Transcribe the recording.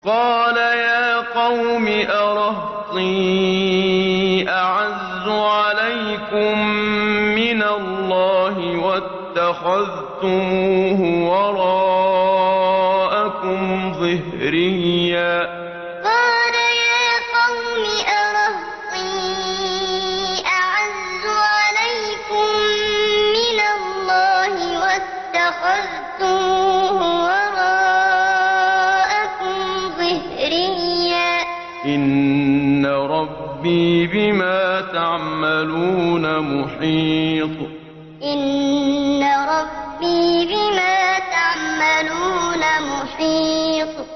قَالَ يَا قَوْمِ أَرَهْطِي أَعَزُّ عَلَيْكُم مِّنَ اللَّهِ وَاتَّخَذْتُمُوهُ وَرَاءَكُمْ ظِهْرِيًّا قَالَ يَا قَوْمِ أَرَهْطِي أَعَزُّ عَلَيْكُم مِّنَ اللَّهِ وَاتَّخَذْتُمُوهُ وَرَاءَكُمْ ظِهْرِيًّا ۖ إِنَّ رَبِّي بِمَا تَعْمَلُونَ مُحِيطٌ إِنَّ رَبِّي بِمَا